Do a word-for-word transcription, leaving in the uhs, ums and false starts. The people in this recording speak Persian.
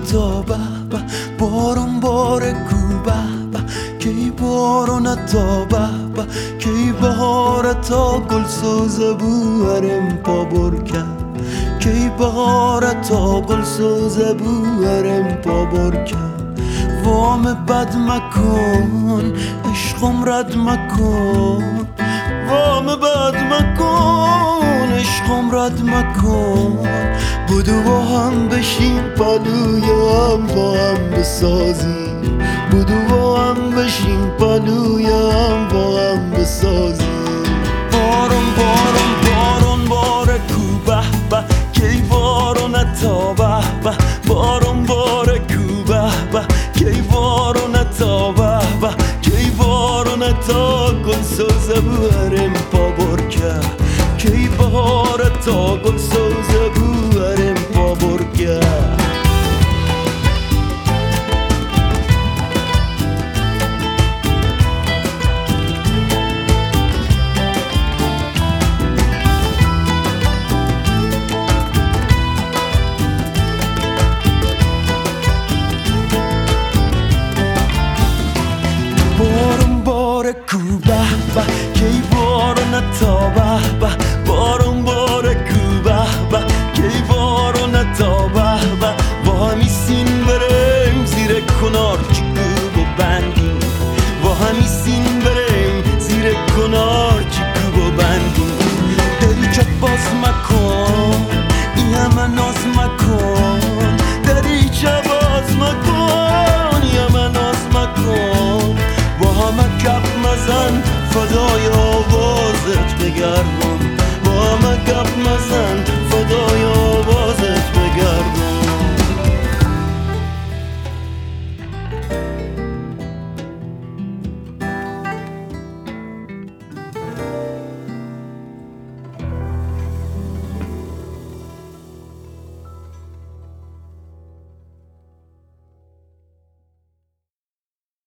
تا به به بارون باره کو به به کی بارون تا به به کی بهار تا گل سوزه بو هرم پا برکه کی بهار تا گل سوزه بو هرم پا برکه وام بد مکن عشقم رد مکن وام بد مکن عشقم رد مکن بودو با هم بشیم پلوی هم با هم بسازیم بودو با هم بشیم پلوی هم با هم بسازیم بارون بارون بارون باره کو به به کی بارون تا به به بارون باره کو به به کی بارون تا به به کی بارون تا گل سوزه بورم پا برکه کی بهار تا گل سوزه بورم پا برکه بارون باره کو به به کی بارون تا به به بارون باره کو به به کی بارون تا به به با همی سین بریم زیر کنار چکوب و بندیم با همی سین بریم زیر کنار چکوب و بندیم دریچه باز مکن این همه ناز مکن دریچه باز مکن این همه ناز مکن با همه کپ مزن فدای آوازت بگردم با همه کپ مزن فدای آوازت بگردم